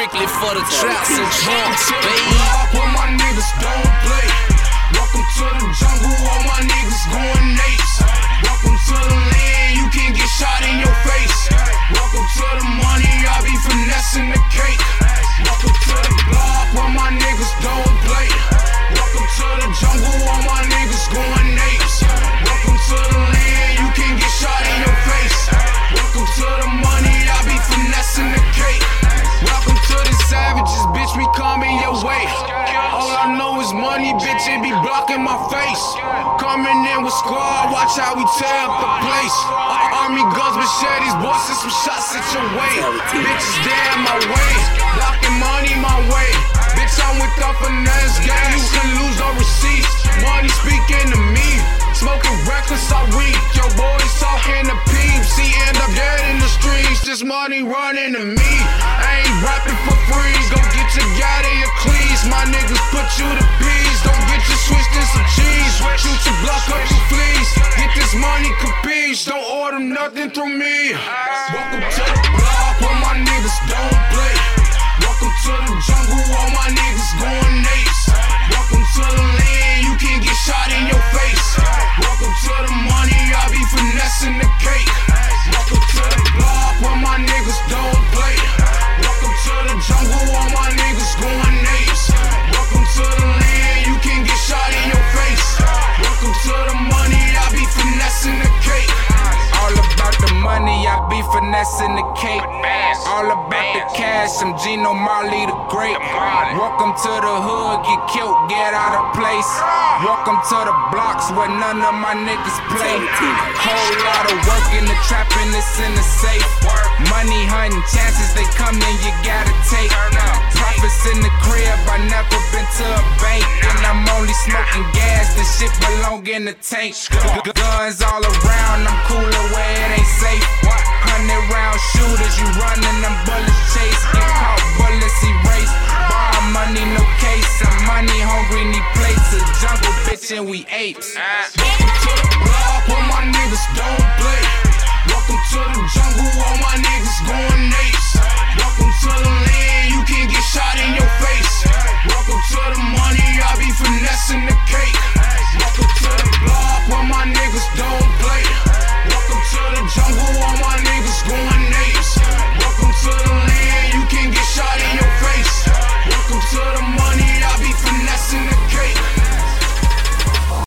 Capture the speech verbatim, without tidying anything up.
strictly for the traps and drunks, baby. Where my niggas don't play. Welcome to the jungle, all my niggas going apes. Welcome to the land, you can get shot in your face. Welcome to the money, I be finessing the cake. Welcome to the block, where my niggas don't play. Welcome to the jungle, all my niggas going apes. Welcome to the land, you can get shot in your face. Welcome to the money, I be finessing the cake. Welcome to the savages, bitch, we coming your way. All I know is money, bitch, it be blocking my face. Coming in with squad, watch how we tear up the place. Army guns, machetes, bosses, some shots at your way. Bitches there in my way, blocking money my way. Bitch, I'm with the finesse gang, you can lose no receipts. Money speaking to me, smoking reckless all week. Your boys talking to peeps, he end up dead in the streets. This money running to me, I ain't rapping for free. Go get your guy in your cleats, my niggas put you to peace. Don't get you switched in some cheese, shoot your block up your fleas. Get this money capiche, don't order nothing through me. Welcome to the block, where my niggas don't play. Welcome to the jungle, all my niggas going apes. Welcome to the land, you can get shot in your face. Welcome to the money, I be finessing the cake. Welcome to the block, where my niggas don't play. Welcome to the jungle, all my niggas going apes. Welcome to the land, you can get shot in your face. Welcome to the money, I be finessing the cake. All about the money, I be finessing the cake. All about the cash, I'm Gino Marley the Great. Welcome to the hood, get killed, get out of place. Welcome to the blocks where none of my niggas play. Whole lot of work in the trap and it's in the safe. Money hunting chances, they come in, you gotta take. Profits in the crib, I never been to a bank. And I'm only smoking gas, the shit belong in the tank. Guns all around, I'm cooler where it ain't safe. Hundred round shooters, you running them bullets chase. Get caught, bullets erase. Bar money, no case. I'm money hungry, need plates. A jungle bitch and we apes.